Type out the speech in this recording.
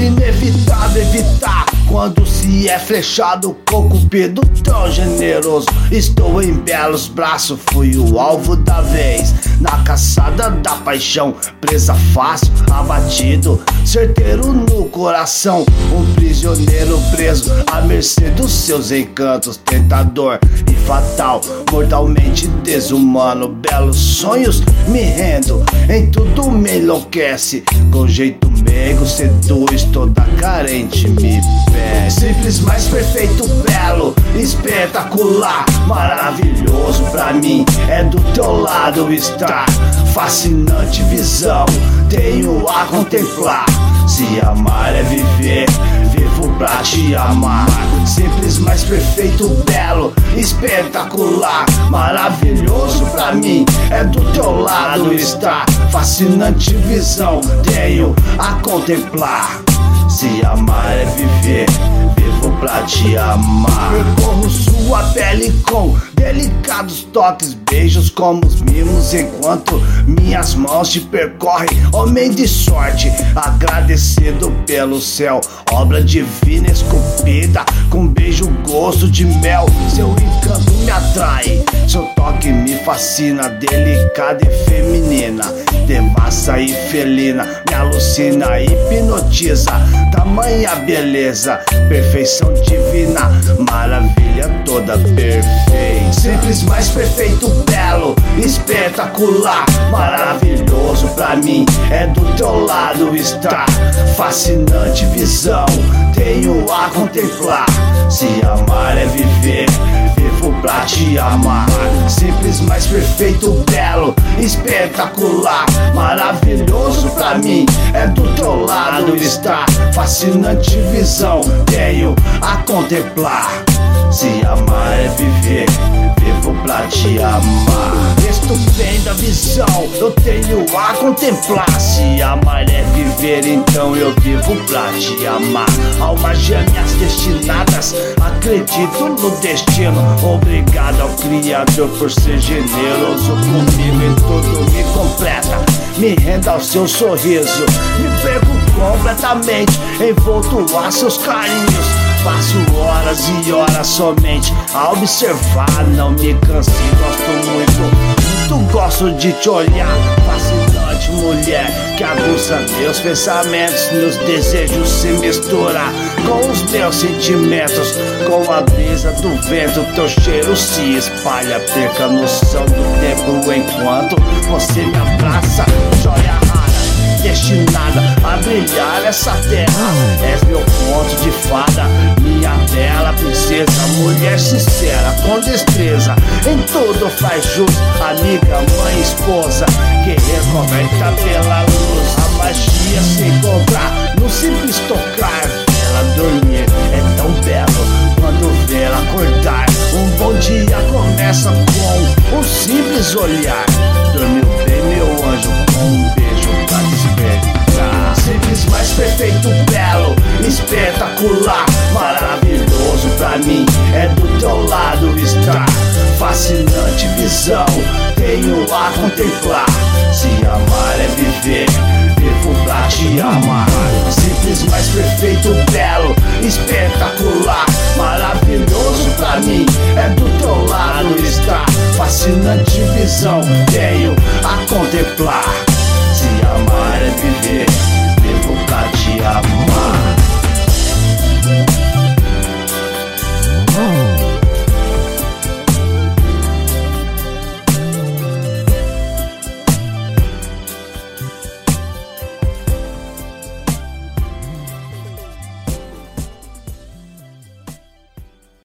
inevitável evitar quando se é flechado com cupido tão generoso. Estou em belos braços, fui o alvo da vez, na caçada da paixão, presa fácil, abatido, certeiro no coração, um prisioneiro preso à mercê dos seus encantos, tentador e fatal, mortalmente desumano. Belos sonhos me rendo, em tudo me enlouquece, com jeito meigo seduz, toda carente me pede. Simples, mais perfeito, belo, espetacular, maravilhoso pra mim é do teu lado estar. Fascinante visão, tenho a contemplar. Se amar é viver, vivo pra te amar. Simples, mais perfeito, belo, espetacular, maravilhoso pra mim é do teu lado estar. Fascinante visão, tenho a contemplar. Se amar é viver, vivo pra te amar. Percorro sua pele com delicados toques, beijos como os mimos, enquanto minhas mãos te percorrem. Homem de sorte, agradecido pelo céu, obra divina esculpida, com beijo gosto de mel. Seu encanto me atrai, seu toque me fascina, delicada e feminina, devassa e felina, me alucina e hipnotiza. Tamanha beleza, perfeição divina, maravilha toda perfeita. Simples, mais perfeito, belo, espetacular, maravilhoso pra mim é do teu lado estar. Fascinante visão, tenho a contemplar. Se amar é viver, vivo pra te amar. Simples, mais perfeito, belo, espetacular, maravilhoso pra mim é do teu lado estar. Fascinante visão, tenho a contemplar. Se amar é viver, vivo pra te amar. Estupenda visão, eu tenho a contemplar. Se amar é viver, então eu vivo pra te amar. Almas gêmeas destinadas, acredito no destino. Obrigado ao Criador por ser generoso comigo, em tudo me completa, me renda ao seu sorriso. Me perco completamente, envolto a seus carinhos. Passo horas e horas somente a observar, não me canse, gosto muito gosto de te olhar. Fascinante mulher, que aguça meus pensamentos, meus desejos se misturar com os meus sentimentos. Com a brisa do vento, teu cheiro se espalha, perca a noção do tempo enquanto você me abraça. Joia rara, destinada a brilhar essa terra, és meu conto de fada, minha bela princesa. Mulher sincera, com destreza, em tudo faz jus, amiga, mãe, esposa, que reconverta pela luz. A magia se encontrar no simples tocar. Ela dormir é tão belo quando vê ela acordar. Um bom dia começa com um simples olhar. Dormiu bem, meu anjo, com um beijo pra despertar. Simples, mais perfeito, belo, espetacular, maravilhoso pra mim é do teu lado estar. Fascinante visão, tenho a contemplar. Se amar é viver, vivo pra te amar. Simples, mais perfeito, belo, espetacular, maravilhoso pra mim é do teu lado estar. Fascinante visão, tenho a contemplar.